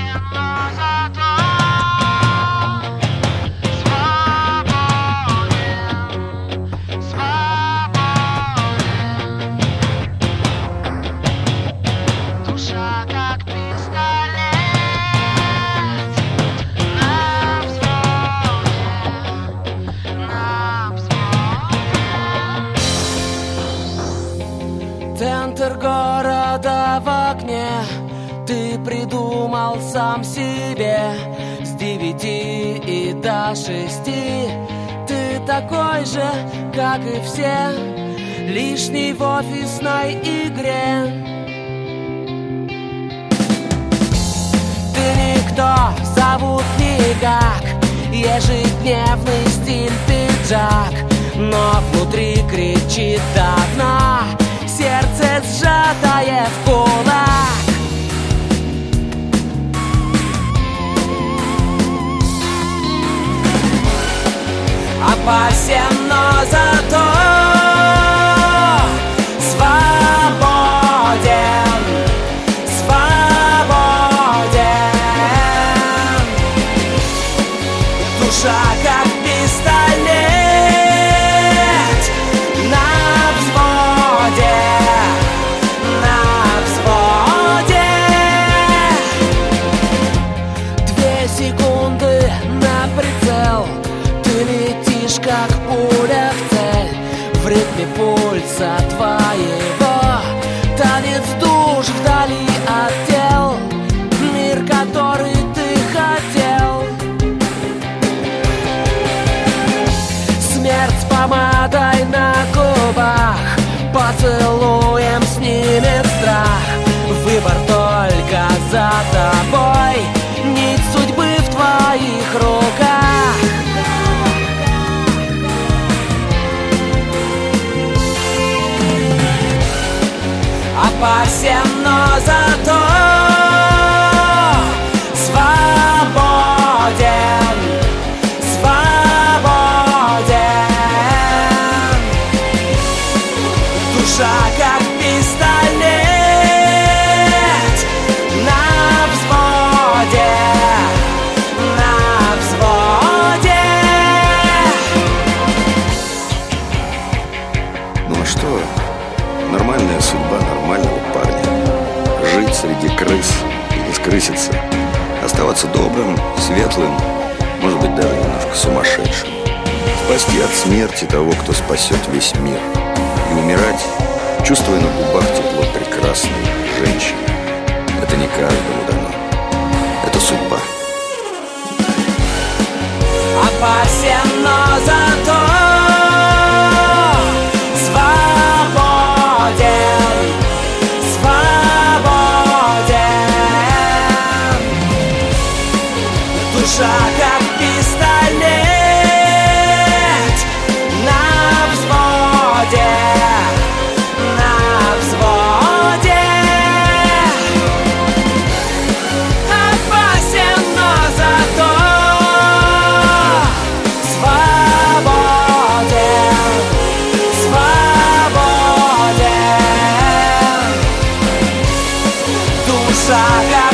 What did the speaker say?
Центр города в окне, ты придумал сам себе. С 9 и до 6 ты такой же, как и все, лишний в офисной игре. Ты никто, зовут никак, ежедневный стиль пиджак, но внутри кричит до дна, сердце сжатое в кулак. Опасен, но зато свободен, свободен. Душа как пистолет на взводе, на взводе. 2 секунды на прицел, ты летишь как пуля в цель. В ритме пульса твоего танец душ вдали от тел, мир, который ты хотел. Смерть с помадой на губах, поцелуем снимет страх. Выбор только за тобой, нить судьбы в твоих руках. Опасен, но зато свободен, свободен. Душа как пистолет на взводе, на взводе. Ну а что? Нормальная судьба нормального парня. Жить среди крыс и не скрыситься. Оставаться добрым, светлым, может быть, даже немножко сумасшедшим. Спасти от смерти того, кто спасет весь мир. И умирать, чувствуя на губах тепло прекрасной женщины. Это не каждому дано. Это судьба. Опасен, но зато свободен, свободен. Душа как пистолет на взводе, на взводе. Опасен, но зато свободен, свободен. Душа как